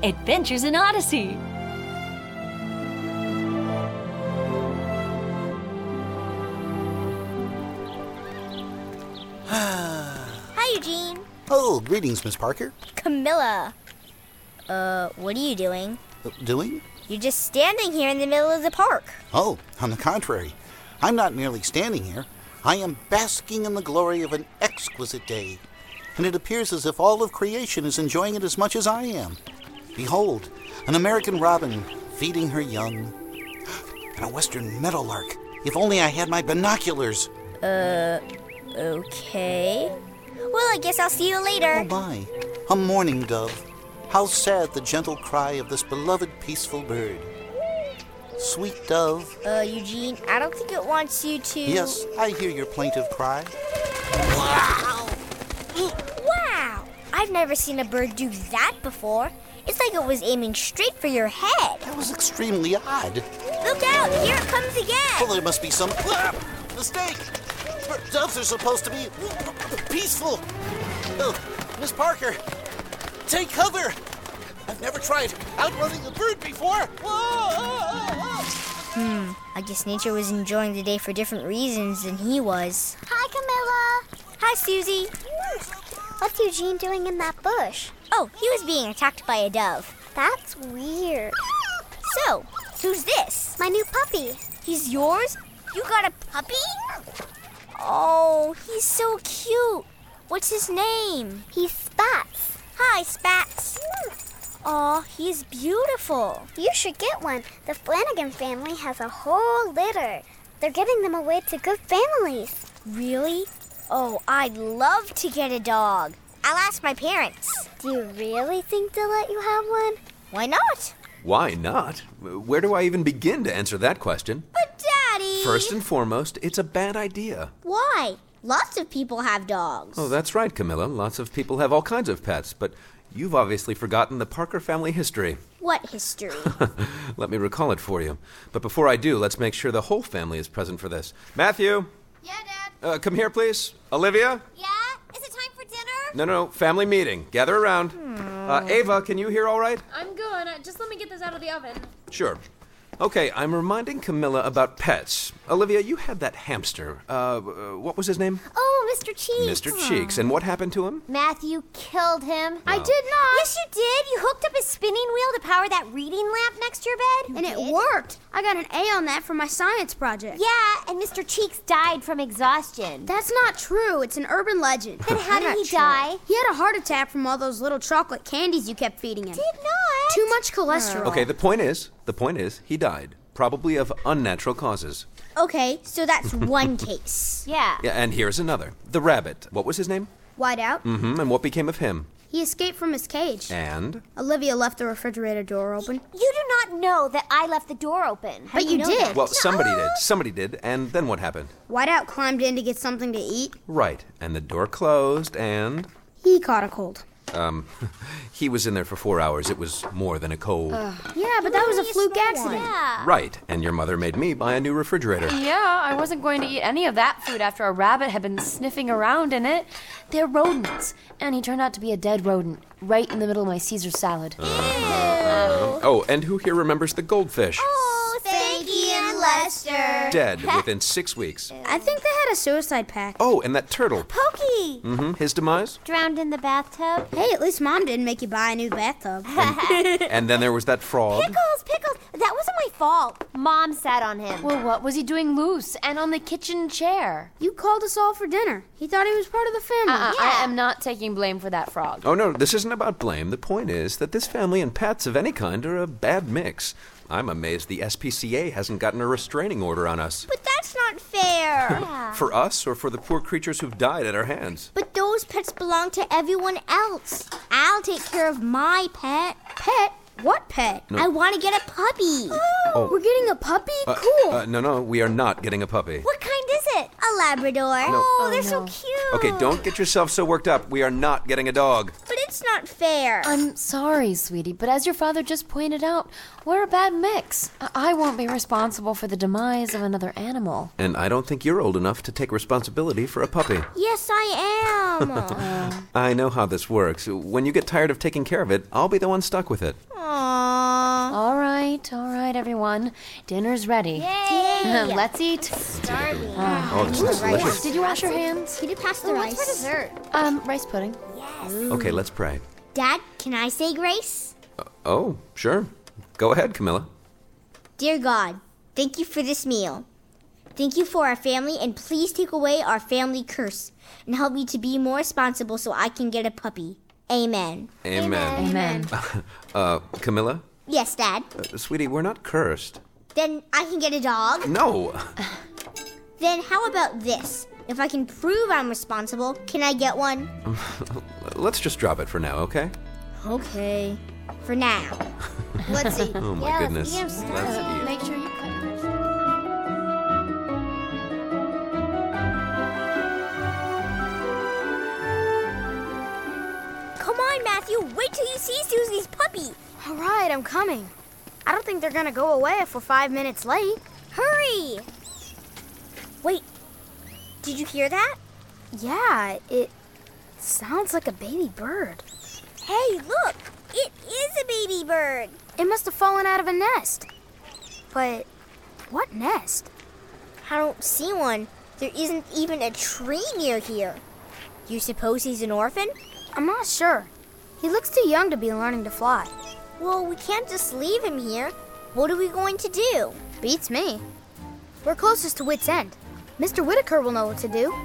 Adventures in Odyssey. Hi, Eugene. Oh, greetings, Miss Parker. Camilla. What are you doing? Doing? You're just standing here in the middle of the park. Oh, on the contrary. I'm not merely standing here. I am basking in the glory of an exquisite day. And it appears as if all of creation is enjoying it as much as I am. Behold, an American robin feeding her young. And a western meadowlark. If only I had my binoculars. Okay. Well, I guess I'll see you later. Oh my, a mourning dove. How sad the gentle cry of this beloved peaceful bird. Sweet dove. Eugene, I don't think it wants you to... Yes, I hear your plaintive cry. Wow! I've never seen a bird do that before. It's like it was aiming straight for your head. That was extremely odd. Look out! Here it comes again! Well, there must be some mistake. Doves are supposed to be peaceful. Oh, Miss Parker, take cover. I've never tried outrunning a bird before. I guess nature was enjoying the day for different reasons than he was. Hi, Camilla. Hi, Susie. What's Eugene doing in that bush? Oh, he was being attacked by a dove. That's weird. So, who's this? My new puppy. He's yours? You got a puppy? Oh, he's so cute. What's his name? He's Spats. Hi, Spats. Aw, he's beautiful. You should get one. The Flanagan family has a whole litter. They're giving them away to good families. Really? Oh, I'd love to get a dog. I'll ask my parents. Do you really think they'll let you have one? Why not? Why not? Where do I even begin to answer that question? But, Daddy... First and foremost, it's a bad idea. Why? Lots of people have dogs. Oh, that's right, Camilla. Lots of people have all kinds of pets, but you've obviously forgotten the Parker family history. What history? Let me recall it for you. But before I do, let's make sure the whole family is present for this. Matthew? Yeah, Dad? Come here, please. Olivia? Yeah? Is it time for dinner? No, family meeting. Gather around. Ava, can you hear all right? I'm good. Just let me get this out of the oven. Sure. Okay, I'm reminding Camilla about pets. Olivia, you had that hamster. What was his name? Oh, Mr. Cheeks. Mr. Cheeks. And what happened to him? Matthew killed him. I did not. Yes, you did. You hooked up a spinning wheel to power that reading lamp next to your bed. And it worked. I got an A on that for my science project. Yeah, and Mr. Cheeks died from exhaustion. That's not true. It's an urban legend. Then how did he die? He had a heart attack from all those little chocolate candies you kept feeding him. Did not. Too much cholesterol. Okay, the point is, he died. Probably of unnatural causes. Okay, so that's one case. Yeah. Yeah, and here's another. The rabbit. What was his name? Whiteout. Mm-hmm, and what became of him? He escaped from his cage. And? Olivia left the refrigerator door open. You do not know that I left the door open. But you did. That? Well, somebody did, and then what happened? Whiteout climbed in to get something to eat. Right, and the door closed, and? He caught a cold. He was in there for 4 hours. It was more than a cold. Yeah, but that was a fluke accident. Yeah. Right, and your mother made me buy a new refrigerator. Yeah, I wasn't going to eat any of that food after a rabbit had been sniffing around in it. They're rodents, and he turned out to be a dead rodent right in the middle of my Caesar salad. Oh, and who here remembers the goldfish? Oh, thank you, Lester. Dead within 6 weeks. I think they had a suicide pact. Oh, and that turtle. Pokey! His demise? Drowned in the bathtub. Hey, at least Mom didn't make you buy a new bathtub. And then there was that frog. Pickles! That wasn't my fault. Mom sat on him. Well, what was he doing loose and on the kitchen chair? You called us all for dinner. He thought he was part of the family. I am not taking blame for that frog. Oh, no, this isn't about blame. The point is that this family and pets of any kind are a bad mix. I'm amazed the SPCA hasn't gotten a restraining order on us. But that's not fair. For us or for the poor creatures who've died at our hands? But those pets belong to everyone else. I'll take care of my pet. Pet? What pet? I want to get a puppy. Oh. We're getting a puppy? Cool. No, we are not getting a puppy. What kind is it? A Labrador. No. Oh, they're so cute. Okay, don't get yourself so worked up. We are not getting a dog. But it's That's not fair. I'm sorry, sweetie, but as your father just pointed out, we're a bad mix. I won't be responsible for the demise of another animal. And I don't think you're old enough to take responsibility for a puppy. Yes, I am. I know how this works. When you get tired of taking care of it, I'll be the one stuck with it. Aww. All right, everyone. Dinner's ready. Yay! Let's eat. Starving. Oh, this is delicious. Did you wash your hands? Can you pass the rice? What's for dessert? Rice pudding. Okay, let's pray. Dad, can I say grace? Oh, sure. Go ahead, Camilla. Dear God, thank you for this meal. Thank you for our family, and please take away our family curse and help me to be more responsible so I can get a puppy. Amen. Amen. Camilla? Yes, Dad. Sweetie, we're not cursed. Then I can get a dog? No. Then how about this? If I can prove I'm responsible, can I get one? Let's just drop it for now, okay? Okay. For now. Let's eat. Oh, my goodness. let's eat. Let's eat. Make sure you cut yours. Come on, Matthew. Wait till you see Susie's puppy. All right, I'm coming. I don't think they're gonna go away if we're 5 minutes late. Hurry. Wait. Did you hear that? Yeah, it sounds like a baby bird. Hey, look. It is a baby bird. It must have fallen out of a nest. But what nest? I don't see one. There isn't even a tree near here. You suppose he's an orphan? I'm not sure. He looks too young to be learning to fly. Well, we can't just leave him here. What are we going to do? Beats me. We're closest to Wit's End. Mr. Whitaker will know what to do.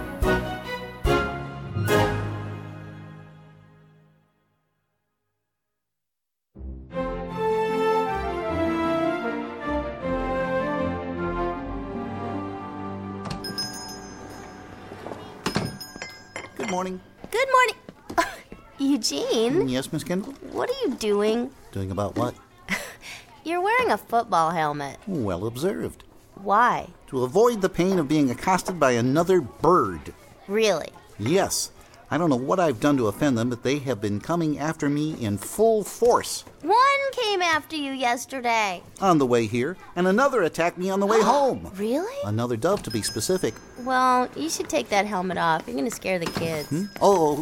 Good morning. Good morning. Eugene, Yes, Miss Kendall? what are you doing? Doing about what? You're wearing a football helmet. Well observed. Why? To avoid the pain of being accosted by another bird. Really? Yes. I don't know what I've done to offend them, but they have been coming after me in full force. One came after you yesterday. On the way here, and another attacked me on the way home. Really? Another dove, to be specific. Well, you should take that helmet off. You're going to scare the kids. Oh,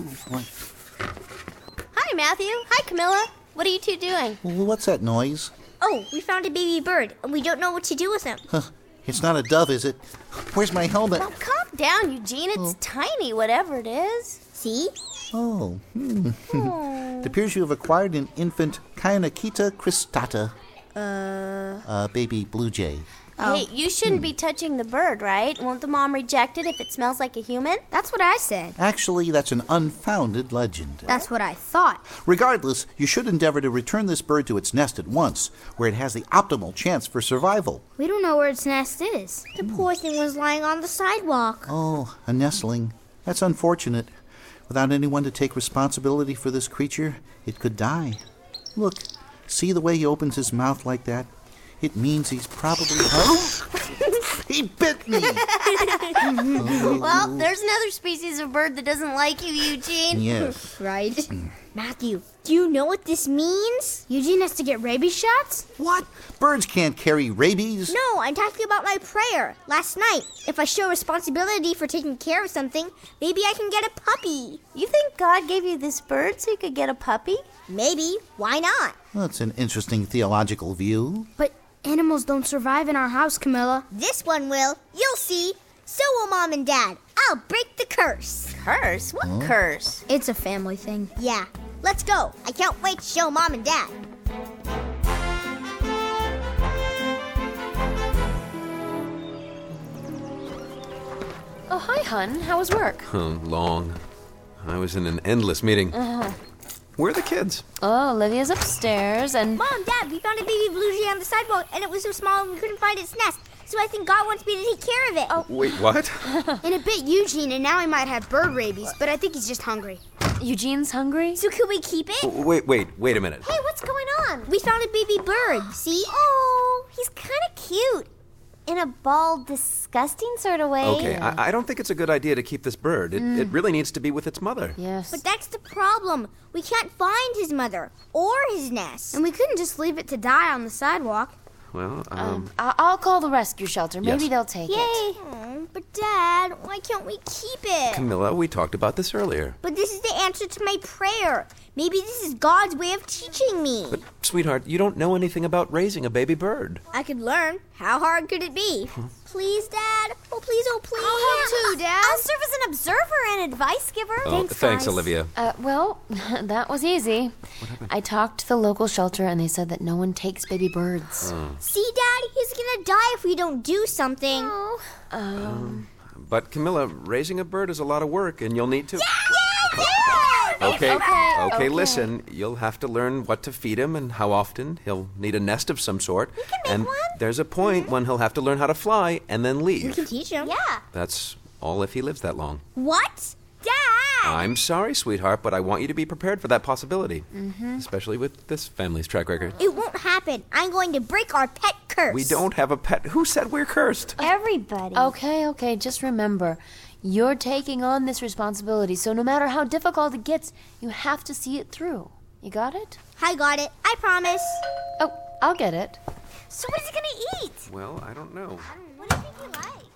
Hi, Matthew. Hi, Camilla. What are you two doing? what's that noise? Oh, we found a baby bird, and we don't know what to do with him. It's not a dove, is it? Where's my helmet? Oh, calm down, Eugene. It's tiny, whatever it is. See? Oh. It appears you have acquired an infant Kyanakita cristata. Baby blue jay. Hey, you shouldn't be touching the bird, right? Won't the mom reject it if it smells like a human? That's what I said. Actually, that's an unfounded legend. That's what I thought. Regardless, you should endeavor to return this bird to its nest at once, where it has the optimal chance for survival. We don't know where its nest is. The poor thing was lying on the sidewalk. Oh, a nestling. That's unfortunate. Without anyone to take responsibility for this creature, it could die. Look, see the way he opens his mouth like that? It means he's probably... Oh! He bit me! Well, there's another species of bird that doesn't like you, Eugene. Yes. Right? Matthew, do you know what this means? Eugene has to get rabies shots? What? Birds can't carry rabies? No, I'm talking about my prayer last night. If I show responsibility for taking care of something, maybe I can get a puppy. You think God gave you this bird so you could get a puppy? Maybe. Why not? That's an interesting theological view. But animals don't survive in our house, Camilla. This one will. You'll see. So will Mom and Dad. I'll break the curse. Curse? What curse? It's a family thing. Yeah. Let's go. I can't wait to show Mom and Dad. Oh, hi, hun. How was work? Long. I was in an endless meeting. Where are the kids? Oh, Olivia's upstairs, and... Mom, Dad, we found a baby blue jay on the sidewalk, and it was so small we couldn't find its nest. So I think God wants me to take care of it. Oh. Wait, what? And it bit Eugene, and now he might have bird rabies, but I think he's just hungry. Eugene's hungry? So can we keep it? Wait a minute. Hey, what's going on? We found a baby bird. See? Oh, he's kind of cute. in a bald, disgusting sort of way. Okay, I don't think it's a good idea to keep this bird. It really needs to be with its mother. Yes. But that's the problem. We can't find his mother or his nest. And we couldn't just leave it to die on the sidewalk. Well, I'll call the rescue shelter. Maybe Yes. they'll take it. Oh, but Dad, why can't we keep it? Camilla, we talked about this earlier. But this is the answer to my prayer. Maybe this is God's way of teaching me. But, sweetheart, you don't know anything about raising a baby bird. I could learn. How hard could it be? Please, Dad. Oh, please, oh, please. I'll help too, Dad. I'll serve as an observer and advice giver. Thanks, guys. Olivia. Well, that was easy. I talked to the local shelter, and they said that no one takes baby birds. See, Dad, he's gonna die if we don't do something. But, Camilla, raising a bird is a lot of work, and you'll need to... Okay. Okay, listen. You'll have to learn what to feed him and how often. He'll need a nest of some sort. And there's a point when he'll have to learn how to fly and then We leave. can teach him. Yeah. That's all if he lives that long. What? Dad! I'm sorry, sweetheart, but I want you to be prepared for that possibility. Especially with this family's track record. It won't happen. I'm going to break our pet curse. We don't have a pet. Who said we're cursed? Everybody. Okay. Just remember, you're taking on this responsibility, so no matter how difficult it gets, you have to see it through. You got it? I got it. I promise. Oh, I'll get it. So what is he gonna eat? Well, I don't know. What do you think he likes?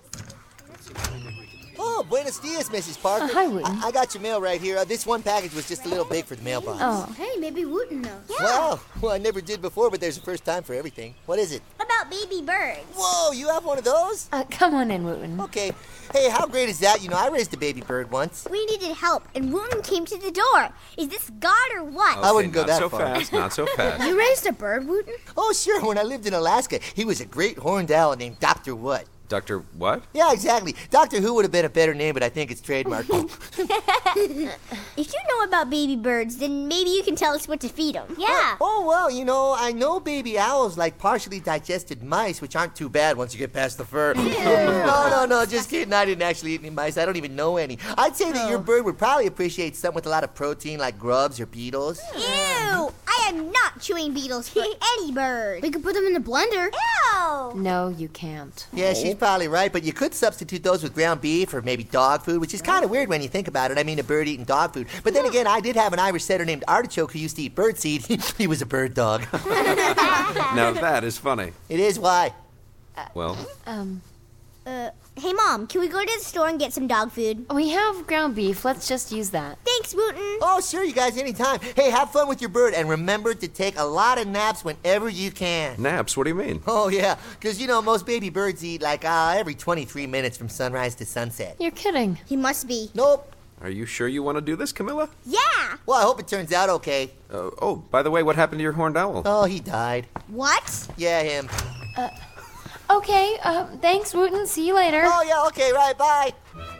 Oh, buenos dias, Mrs. Parker. Hi, Wooten. I got your mail right here. This one package was just a little big for the mailbox. Oh, Hey, maybe Wooten knows. Wow. Well, I never did before, but there's a first time for everything. What is it? About baby birds. Whoa, you have one of those? come on in, Wooten. Okay. Hey, how great is that? You know, I raised a baby bird once. We needed help, and Wooten came to the door. Is this God or what? I wouldn't go not that so far. fast, not so fast. You raised a bird, Wooten? Oh, sure. When I lived in Alaska, he was a great horned owl named Dr. What? Dr. What? Yeah, exactly. Doctor Who would have been a better name, but I think it's trademarked. If you know about baby birds, then maybe you can tell us what to feed them. Yeah. Oh, well, you know, I know baby owls like partially digested mice, which aren't too bad once you get past the fur. No, just kidding. I didn't actually eat any mice. I don't even know any. I'd say that your bird would probably appreciate something with a lot of protein, like grubs or beetles. Ew! I am not chewing beetles for any bird. We could put them in the blender. Ew. No, you can't. Yeah, she's probably right, but you could substitute those with ground beef or maybe dog food, which is kind of weird when you think about it. I mean, a bird eating dog food. But then again, I did have an Irish setter named Artichoke who used to eat bird seed. He was a bird dog. Now that is funny. It is why. Well, Hey, Mom, can we go to the store and get some dog food? We have ground beef. Let's just use that. Thanks, Wooten. Oh, sure, you guys, anytime. Hey, have fun with your bird, and remember to take a lot of naps whenever you can. naps, what do you mean? Oh, yeah, because, you know, most baby birds eat like every 23 minutes from sunrise to sunset. You're kidding. He must be. Nope. Are you sure you want to do this, Camilla? Yeah! Well, I hope it turns out okay. Oh, by the way, what happened to your horned owl? Oh, he died. What? Yeah, him. Okay, thanks, Wooten. See you later. Oh, yeah, okay, right, bye.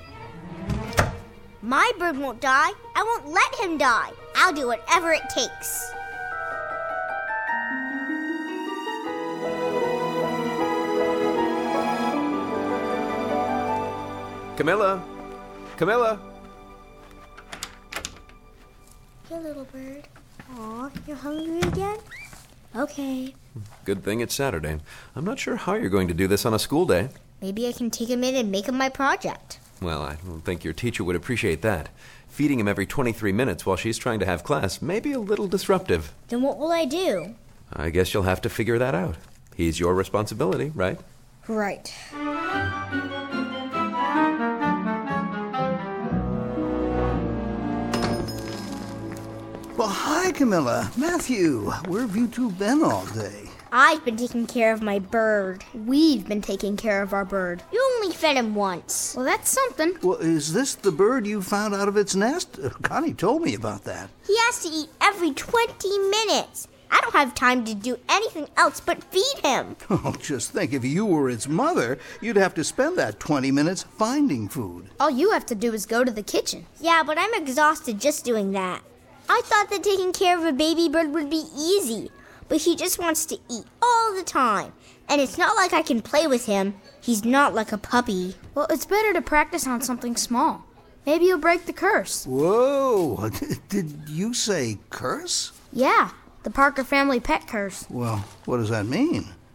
My bird won't die. I won't let him die. I'll do whatever it takes. Camilla! Camilla! Hey, little bird. Aw, you're hungry again? Okay. Good thing it's Saturday. I'm not sure how you're going to do this on a school day. Maybe I can take him in and make him my project. Well, I don't think your teacher would appreciate that. Feeding him every 23 minutes while she's trying to have class may be a little disruptive. Then what will I do? I guess you'll have to figure that out. He's your responsibility, right? Right. Well, hi, Camilla. Matthew, where have you two been all day? I've been taking care of my bird. We've been taking care of our bird. You only fed him once. Well, that's something. Well, is this the bird you found out of its nest? Connie told me about that. He has to eat every 20 minutes. I don't have time to do anything else but feed him. Oh, just think, if you were its mother, you'd have to spend that 20 minutes finding food. All you have to do is go to the kitchen. Yeah, but I'm exhausted just doing that. I thought that taking care of a baby bird would be easy, but he just wants to eat all the time. And it's not like I can play with him. He's not like a puppy. Well, it's better to practice on something small. Maybe you'll break the curse. Whoa, did you say curse? Yeah, the Parker family pet curse. Well, what does that mean?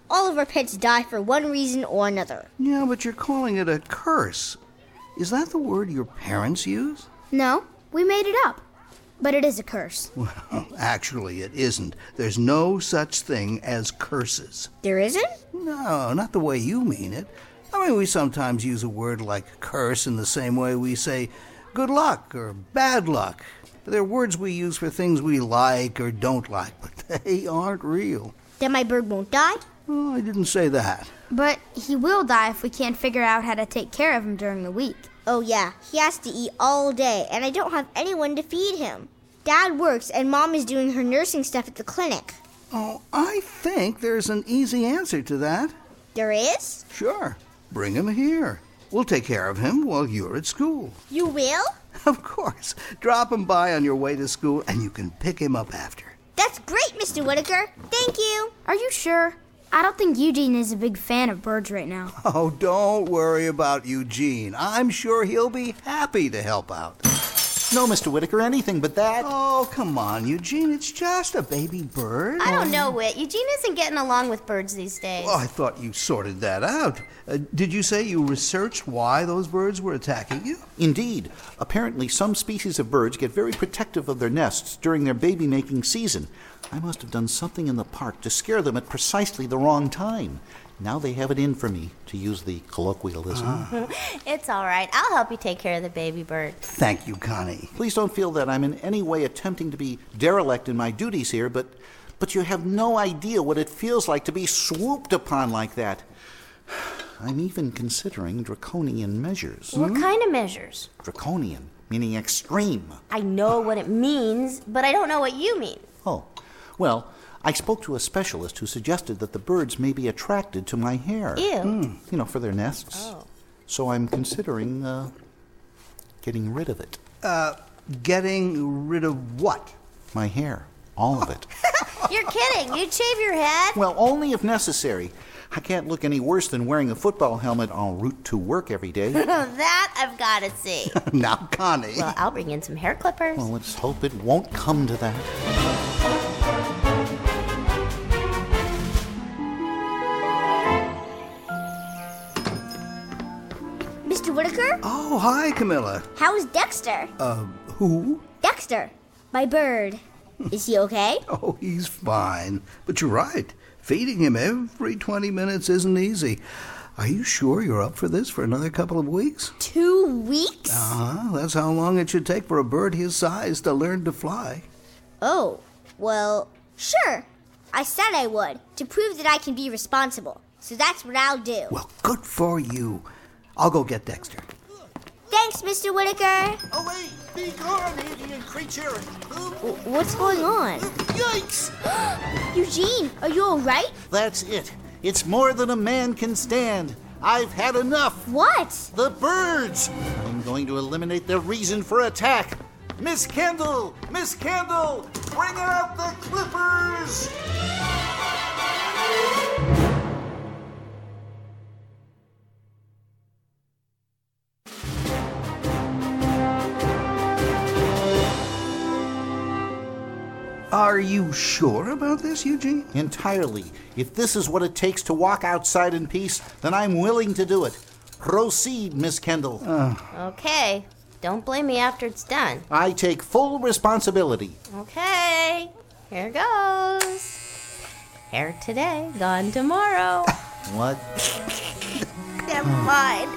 All of our pets die for one reason or another. Yeah, but you're calling it a curse. Is that the word your parents use? No, we made it up. But it is a curse. Well, actually, it isn't. There's no such thing as curses. There isn't? No, not the way you mean it. I mean, we sometimes use a word like curse in the same way we say good luck or bad luck. They're words we use for things we like or don't like, but they aren't real. Then my bird won't die? Oh, I didn't say that. But he will die if we can't figure out how to take care of him during the week. Oh yeah, he has to eat all day, and I don't have anyone to feed him. Dad works, and Mom is doing her nursing stuff at the clinic. Oh, I think there's an easy answer to that. There is? Sure. Bring him here. We'll take care of him while you're at school. You will? Of course. Drop him by on your way to school, and you can pick him up after. That's great, Mr. Whitaker. Thank you. Are you sure? I don't think Eugene is a big fan of birds right now. Oh, don't worry about Eugene. I'm sure he'll be happy to help out. No, Mr. Whitaker, anything but that. Oh, come on, Eugene. It's just a baby bird. I don't know, Whit. Eugene isn't getting along with birds these days. Oh, I thought you sorted that out. Did you say you researched why those birds were attacking you? Indeed. Apparently, some species of birds get very protective of their nests during their baby-making season. I must have done something in the park to scare them at precisely the wrong time. Now they have it in for me, to use the colloquialism. It's all right. I'll help you take care of the baby bird. Thank you, Connie. Please don't feel that I'm in any way attempting to be derelict in my duties here, but you have no idea what it feels like to be swooped upon like that. I'm even considering draconian measures. What kind of measures? Draconian, meaning extreme. I know what it means, but I don't know what you mean. Oh, well, I spoke to a specialist who suggested that the birds may be attracted to my hair. Ew. You know, for their nests. Oh. So I'm considering, getting rid of it. Getting rid of what? My hair. All of it. You're kidding. You'd shave your head? Well, only if necessary. I can't look any worse than wearing a football helmet en route to work every day. That I've got to see. Now, Connie. Well, I'll bring in some hair clippers. Well, let's hope it won't come to that. Mr. Whitaker? Oh, hi, Camilla. How's Dexter? Who? Dexter, my bird. Is he okay? Oh, he's fine. But you're right. Feeding him every 20 minutes isn't easy. Are you sure you're up for this for another couple of weeks? 2 weeks? That's how long it should take for a bird his size to learn to fly. Oh, well, sure. I said I would, to prove that I can be responsible. So that's what I'll do. Well, good for you. I'll go get Dexter. Thanks, Mr. Whitaker. Away! Be gone, alien creature! What's going on? Yikes! Eugene, are you all right? That's it. It's more than a man can stand. I've had enough. What? The birds! I'm going to eliminate their reason for attack. Miss Kendall! Miss Kendall! Bring out the clippers! Are you sure about this, Eugene? Entirely. If this is what it takes to walk outside in peace, then I'm willing to do it. Proceed, Miss Kendall. Okay. Don't blame me after it's done. I take full responsibility. Okay. Here goes. Hair today, gone tomorrow. What? Never mind.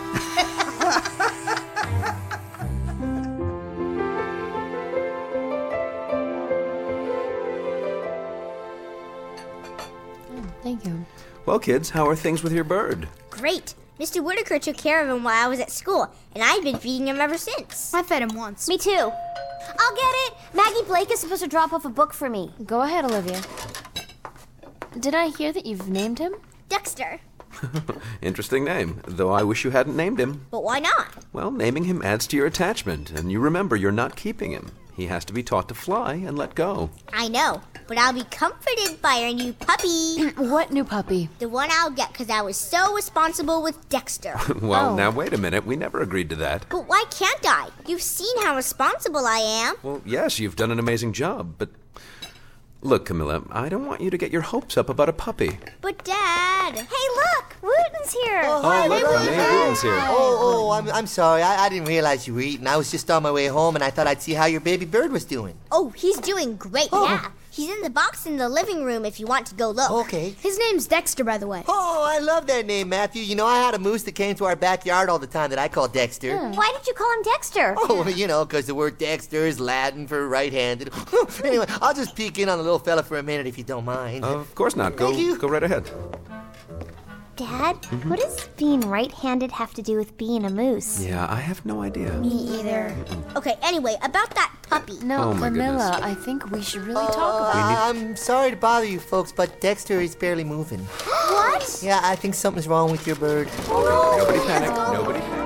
Thank you. Well, kids, how are things with your bird? Great. Mr. Whitaker took care of him while I was at school, and I've been feeding him ever since. I fed him once. Me too. I'll get it. Maggie Blake is supposed to drop off a book for me. Go ahead, Olivia. Did I hear that you've named him? Dexter. Interesting name, though I wish you hadn't named him. But why not? Well, naming him adds to your attachment, and you remember you're not keeping him. He has to be taught to fly and let go. I know, but I'll be comforted by our new puppy. What new puppy? The one I'll get because I was so responsible with Dexter. Well, Now wait a minute. We never agreed to that. But why can't I? You've seen how responsible I am. Well, yes, you've done an amazing job, but Look, Camilla, I don't want you to get your hopes up about a puppy. But, Dad... Hey, look! Wooten's here! Look, Wooten's here. I'm sorry. I didn't realize you were eating. I was just on my way home, and I thought I'd see how your baby bird was doing. Oh, he's doing great. Yeah. He's in the box in the living room if you want to go look. Okay. His name's Dexter, by the way. Oh, I love that name, Matthew. You know, I had a moose that came to our backyard all the time that I called Dexter. Why did you call him Dexter? Oh, because the word Dexter is Latin for right-handed. Anyway, I'll just peek in on the little fella for a minute if you don't mind. Of course not. Go right ahead. Dad, what does being right-handed have to do with being a moose? Yeah, I have no idea. Me either. Okay, anyway, about that puppy. No, Oh, my Camilla, goodness. I think we should really talk about it. I'm sorry to bother you folks, but Dexter is barely moving. What? Yeah, I think something's wrong with your bird. Nobody panic. Nobody panic.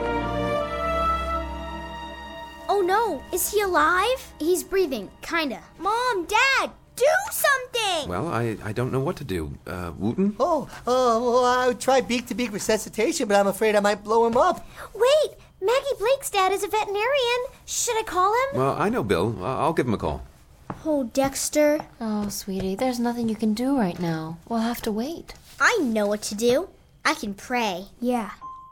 Oh no, is he alive? He's breathing, kinda. Mom, Dad, do something! Well, I don't know what to do. Wooten? Well, I would try beak-to-beak resuscitation, but I'm afraid I might blow him up. Wait, Maggie Blake's dad is a veterinarian. Should I call him? Well, I know Bill. I'll give him a call. Oh, Dexter. Oh, sweetie, there's nothing you can do right now. We'll have to wait. I know what to do. I can pray. Yeah.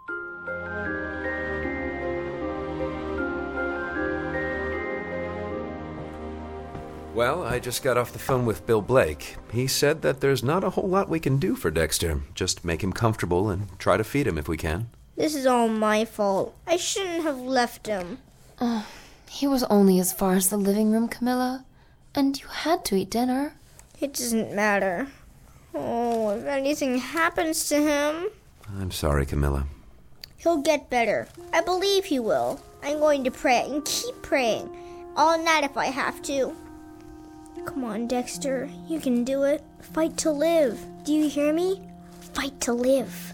Well, I just got off the phone with Bill Blake. He said that there's not a whole lot we can do for Dexter. Just make him comfortable and try to feed him if we can. This is all my fault. I shouldn't have left him. He was only as far as the living room, Camilla. And you had to eat dinner. It doesn't matter. Oh, if anything happens to him, I'm sorry, Camilla. he'll get better. I believe he will. I'm going to pray and keep praying. All night if I have to. Come on, Dexter. You can do it. Fight to live. Do you hear me? Fight to live.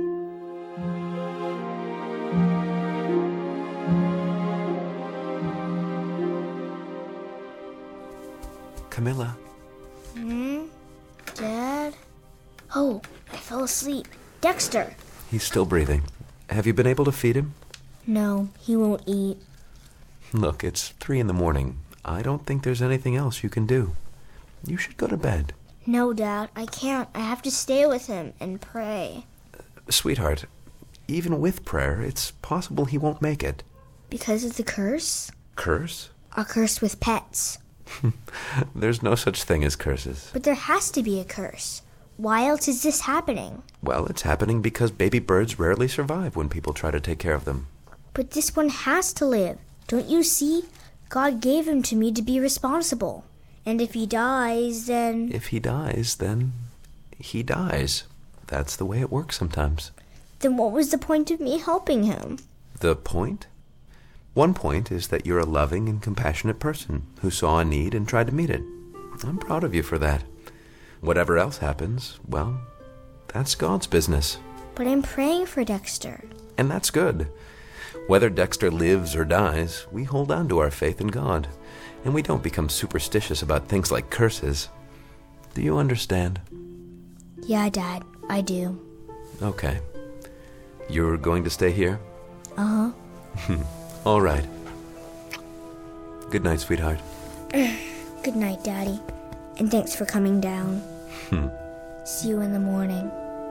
Camilla? Dad? Oh, I fell asleep. Dexter? He's still breathing. Have you been able to feed him? No, he won't eat. Look, it's 3 a.m. I don't think there's anything else you can do. You should go to bed. No, Dad, I can't. I have to stay with him and pray. Sweetheart, even with prayer, it's possible he won't make it. Because of the curse? Curse? A curse with pets. There's no such thing as curses. But there has to be a curse. Why else is this happening? Well, it's happening because baby birds rarely survive when people try to take care of them. But this one has to live. Don't you see? God gave him to me to be responsible. And if he dies, then... If he dies, then he dies. That's the way it works sometimes. Then what was the point of me helping him? The point? One point is that you're a loving and compassionate person who saw a need and tried to meet it. I'm proud of you for that. Whatever else happens, well, that's God's business. But I'm praying for Dexter. And that's good. Whether Dexter lives or dies, we hold on to our faith in God. And we don't become superstitious about things like curses. Do you understand? Yeah, Dad, I do. Okay. You're going to stay here? Uh-huh. All right. Good night, sweetheart. Good night, Daddy. And thanks for coming down. See you in the morning.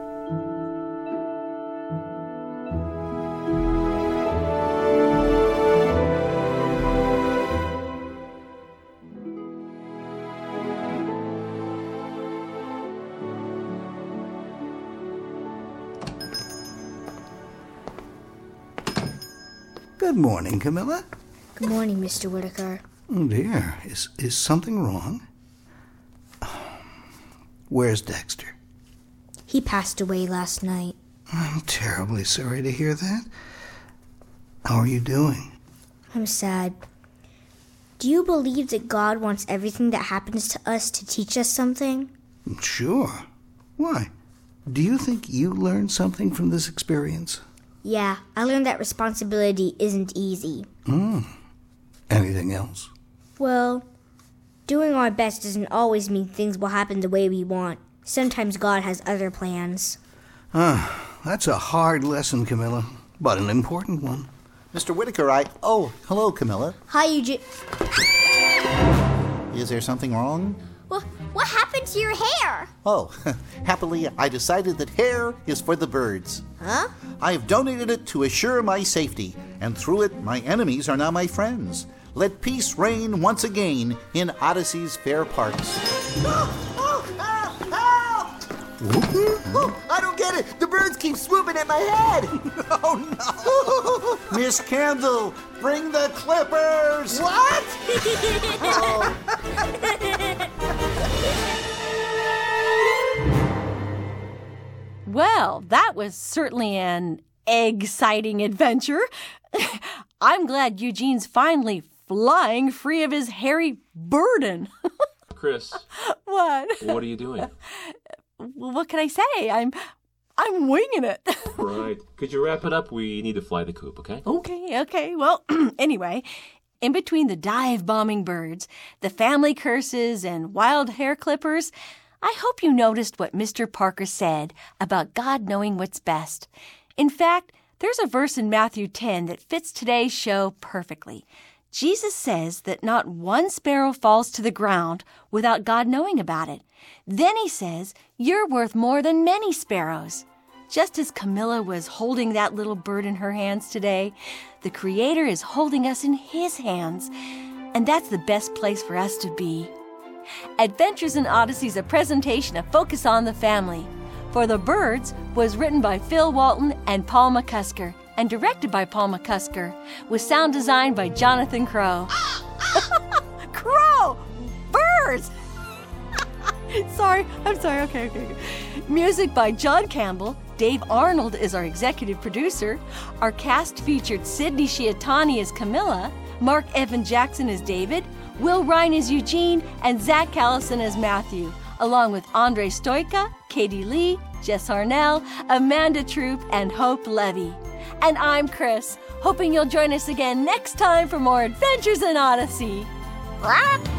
Good morning, Camilla. Good morning, Mr. Whitaker. Oh, dear. Is something wrong? Where's Dexter? He passed away last night. I'm terribly sorry to hear that. How are you doing? I'm sad. Do you believe that God wants everything that happens to us to teach us something? Sure. Why? Do you think you learned something from this experience? Yeah, I learned that responsibility isn't easy. Anything else? Well, doing our best doesn't always mean things will happen the way we want. Sometimes God has other plans. That's a hard lesson, Camilla, but an important one. Mr. Whitaker, Oh, hello, Camilla. Hi, Eugene. Is there something wrong? What happened to your hair? Oh, happily, I decided that hair is for the birds. Huh? I have donated it to assure my safety, and through it, my enemies are now my friends. Let peace reign once again in Odyssey's fair parks. I don't get it. The birds keep swooping at my head. Oh, no. Miss Candle, bring the clippers. What? Well, that was certainly an egg-citing adventure. I'm glad Eugene's finally flying free of his hairy burden. Chris. What? What are you doing? What can I say? I'm winging it. Right. Could you wrap it up? We need to fly the coop, okay? Okay. Well, anyway, in between the dive-bombing birds, the family curses, and wild hair clippers, I hope you noticed what Mr. Parker said about God knowing what's best. In fact, there's a verse in Matthew 10 that fits today's show perfectly. Jesus says that not one sparrow falls to the ground without God knowing about it. Then he says, you're worth more than many sparrows. Just as Camilla was holding that little bird in her hands today, the Creator is holding us in His hands. And that's the best place for us to be. Adventures in Odyssey is a presentation of Focus on the Family. For the Birds was written by Phil Walton and Paul McCusker, and directed by Paul McCusker, with sound design by Jonathan Crow. Crow! Birds! I'm sorry, okay. Music by John Campbell. Dave Arnold is our executive producer. Our cast featured Sydney Shiatani as Camilla, Mark Evan Jackson as David, Will Ryan as Eugene, and Zach Callison as Matthew, along with Andre Stoica, Katie Lee, Jess Harnell, Amanda Troop, and Hope Levy. And I'm Chris, hoping you'll join us again next time for more Adventures in Odyssey. Quack!